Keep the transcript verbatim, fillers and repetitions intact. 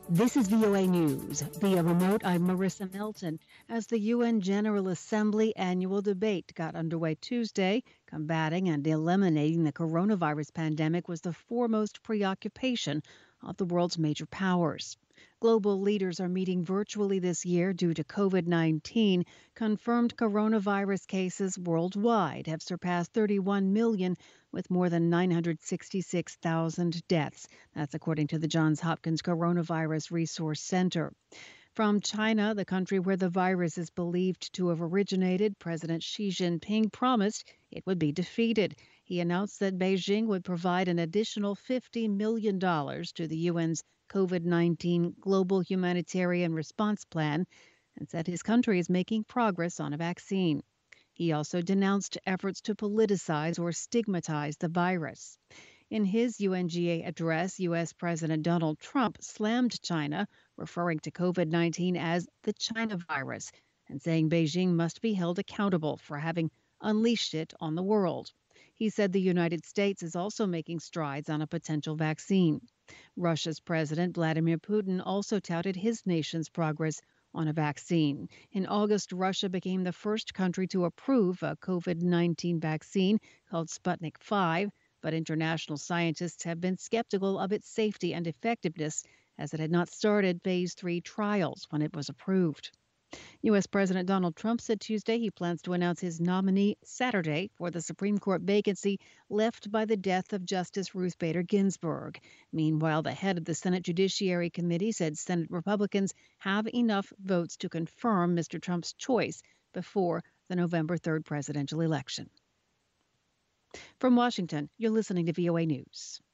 This is V O A News. Via remote, I'm Marissa Melton. As the U N General Assembly annual debate got underway Tuesday, combating and eliminating the coronavirus pandemic was the foremost preoccupation of the world's major powers. Global leaders are meeting virtually this year due to COVID nineteen. Confirmed coronavirus cases worldwide have surpassed thirty-one million, with more than nine hundred sixty-six thousand deaths. That's according to the Johns Hopkins Coronavirus Resource Center. From China, the country where the virus is believed to have originated, President Xi Jinping promised it would be defeated. He announced that Beijing would provide an additional fifty million dollars to the U N's COVID nineteen Global Humanitarian Response Plan and said his country is making progress on a vaccine. He also denounced efforts to politicize or stigmatize the virus. In his U N G A address, U S. President Donald Trump slammed China, referring to COVID nineteen as the China virus and saying Beijing must be held accountable for having unleashed it on the world. He said the United States is also making strides on a potential vaccine. Russia's President Vladimir Putin also touted his nation's progress on a vaccine. In August, Russia became the first country to approve a COVID nineteen vaccine called Sputnik five, but international scientists have been skeptical of its safety and effectiveness as it had not started phase three trials when it was approved. U S. President Donald Trump said Tuesday he plans to announce his nominee Saturday for the Supreme Court vacancy left by the death of Justice Ruth Bader Ginsburg. Meanwhile, the head of the Senate Judiciary Committee said Senate Republicans have enough votes to confirm Mister Trump's choice before the November third presidential election. From Washington, you're listening to V O A News.